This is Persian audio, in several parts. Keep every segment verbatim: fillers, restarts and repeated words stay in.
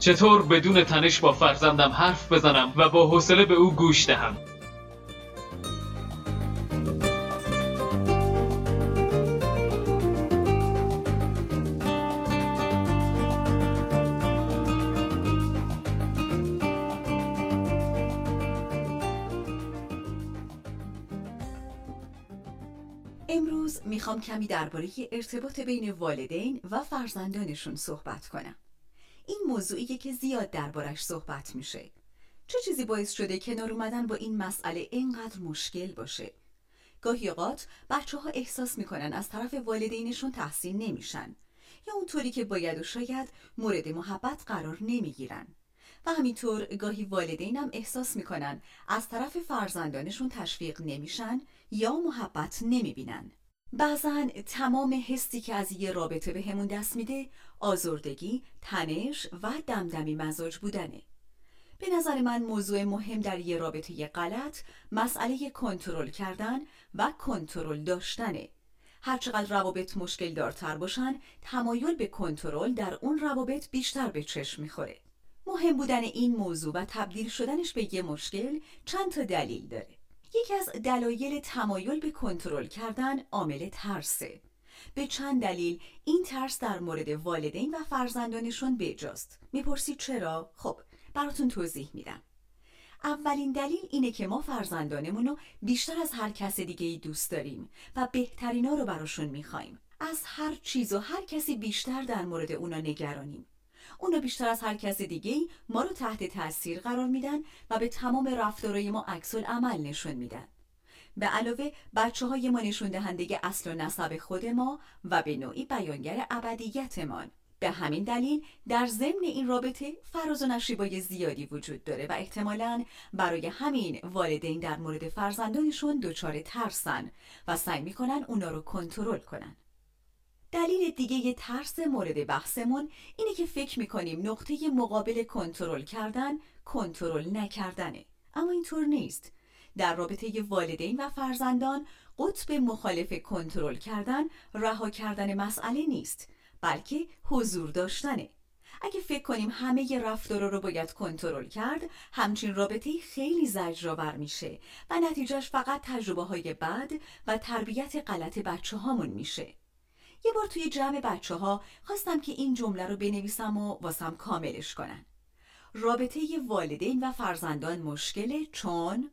چطور بدون تنش با فرزندم حرف بزنم و با حوصله به او گوش دهم. امروز میخوام کمی درباره ارتباط بین والدین و فرزندانشون صحبت کنم. این موضوعیه که زیاد دربارش صحبت میشه. چه چیزی باعث شده کنار اومدن با این مسئله اینقدر مشکل باشه؟ گاهی اوقات بچه ها احساس میکنن از طرف والدینشون تحسین نمیشن یا اونطوری که باید و شاید مورد محبت قرار نمیگیرن و همینطور گاهی والدین هم احساس میکنن از طرف فرزندانشون تشویق نمیشن یا محبت نمیبینن. بعضن تمام حسی که از یه رابطه به همون دست میده آزردگی، تنش و دمدمی مزاج بودنه. به نظر من موضوع مهم در یه رابطه غلط مسئله کنترل کردن و کنترل داشتنه. هرچقدر روابط مشکل دارتر باشن، تمایل به کنترل در اون روابط بیشتر به چشم میخوره. مهم بودن این موضوع و تبدیل شدنش به یه مشکل چند تا دلیل داره. یکی از دلایل تمایل به کنترل کردن عامل ترسه. به چند دلیل این ترس در مورد والدین و فرزندانشون بجاست. میپرسید چرا؟ خب براتون توضیح میدم. اولین دلیل اینه که ما فرزندانمونو بیشتر از هر کس دیگه‌ای دوست داریم و بهترینا رو براشون میخوایم. از هر چیز و هر کسی بیشتر در مورد اونا نگرانیم. اونا بیشتر از هر کس دیگه‌ای ما رو تحت تاثیر قرار میدن و به تمام رفتارهای ما عکس العمل نشون میدن. به علاوه بچه‌های ما نشون دهنده اصل و نسب خود ما و به نوعی بیانگر ابدیتمان. به همین دلیل در ضمن این رابطه فراز و نشیبای زیادی وجود داره و احتمالاً برای همین والدین در مورد فرزندانشون دچار ترسن و سعی میکنن اونا رو کنترل کنن. دلیل دیگه یه ترس مورد بحثمون اینه که فکر میکنیم نقطه مقابل کنترل کردن کنترل نکردنه، اما اینطور نیست. در رابطه والدین و فرزندان قطب مخالف کنترل کردن رها کردن مسئله نیست، بلکه حضور داشتنه. اگه فکر کنیم همه ی رفتارا رو باید کنترل کرد، همچین رابطه خیلی زجرآور میشه و نتیجهش فقط تجربه های بد و تربیت غلط بچه هامون میشه. یه بار توی جمع بچه ها خواستم که این جمله رو بنویسم و واسم کاملش کنن. رابطه والدین و فرزندان مشکله چون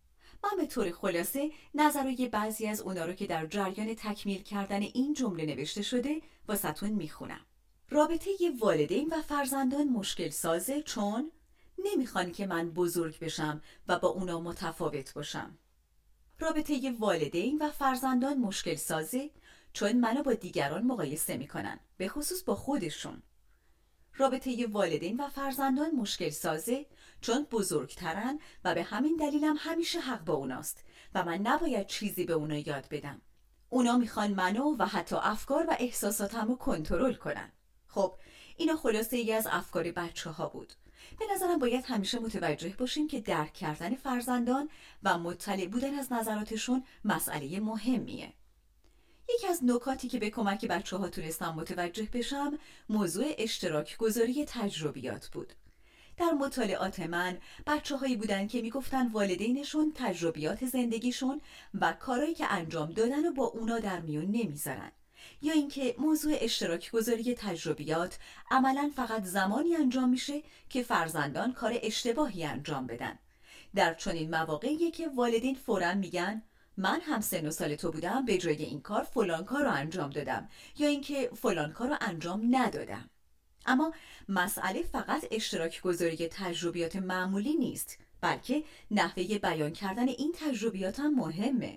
من به طور خلاصه نظرهای بعضی از اونا رو که در جریان تکمیل کردن این جمله نوشته شده واسهتون میخونم. رابطه والدین و فرزندان مشکل سازه چون نمیخوان که من بزرگ بشم و با اونا متفاوت باشم. رابطه والدین و فرزندان مشکل سازه چون منو با دیگران مقایسه میکنن، به خصوص با خودشون. رابطه والدین و فرزندان مشکل سازه چون بزرگترن و به همین دلیلم همیشه حق با اوناست و من نباید چیزی به اونا یاد بدم. اونا میخوان منو و حتی افکار و احساساتم رو کنترل کنن. خب اینا خلاصه ای از افکار بچه ها بود. به نظرم باید همیشه متوجه باشیم که درک کردن فرزندان و مطلع بودن از نظراتشون مسئله مهمیه. یکی از نکاتی که به کمک بچه ها تونستم متوجه بشم موضوع اشتراک گذاری تجربیات بود. در مطالعات من بچه هایی بودن که میگفتن والدینشون تجربیات زندگیشون و کارهایی که انجام دادن و با اونا در میون نمیذارن، یا اینکه موضوع اشتراک گذاری تجربیات عملاً فقط زمانی انجام میشه که فرزندان کار اشتباهی انجام بدن. در چنین مواقعی که والدین فوراً میگن من هم سن و سال تو بودم به جای این کار فلان کار رو انجام دادم، یا اینکه فلان کار رو انجام ندادم. اما مسئله فقط اشتراک گذاری تجربیات معمولی نیست، بلکه نحوه بیان کردن این تجربیات هم مهمه.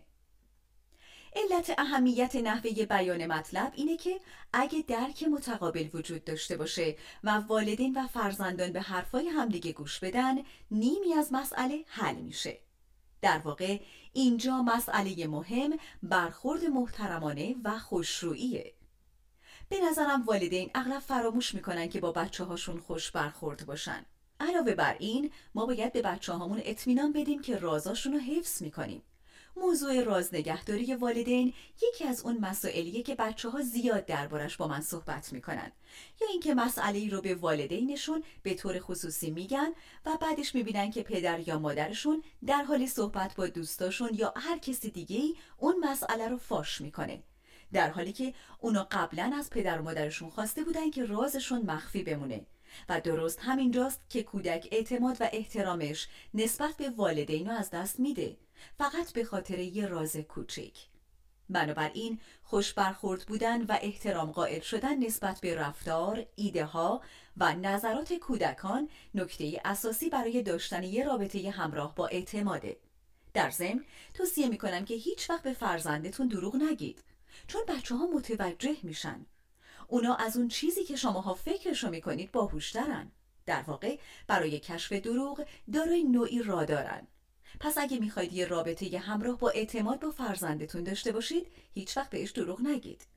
علت اهمیت نحوه بیان مطلب اینه که اگه درک متقابل وجود داشته باشه و والدین و فرزندان به حرفای همدیگه گوش بدن، نیمی از مسئله حل میشه. در واقع اینجا مسئله مهم برخورد محترمانه و خوشروییه. به نظرم والدین اغلب فراموش میکنن که با بچه هاشون خوش برخورد باشن. علاوه بر این ما باید به بچه هامون اطمینان بدیم که رازاشون رو حفظ میکنیم. موضوع راز نگهداری والدین یکی از اون مسائلیه که بچه ها زیاد دربارش با من صحبت میکنن، یا اینکه مسئله‌ای رو به والدینشون به طور خصوصی میگن و بعدش میبینن که پدر یا مادرشون در حال صحبت با دوستاشون یا هر کسی دیگه‌ای اون مسئله رو فاش میکنه، در حالی که اونا قبلا از پدر و مادرشون خواسته بودن که رازشون مخفی بمونه. و درست همینجاست که کودک اعتماد و احترامش نسبت به والدین رو از دست میده، فقط به خاطر یه راز کوچیک. بنابراین خوش برخورد بودن و احترام قائل شدن نسبت به رفتار، ایده ها و نظرات کودکان نکته اساسی برای داشتن یه رابطه همراه با اعتماده. در ضمن توصیه میکنم که هیچ وقت به فرزندتون دروغ نگید، چون بچه ها متوجه میشن. اونا از اون چیزی که شماها فکرشو میکنید باهوشترن. در واقع برای کشف دروغ دارای نوعی راه دارن. پس اگه میخواید یه رابطه همراه با اعتماد با فرزندتون داشته باشید، هیچ وقت بهش دروغ نگید.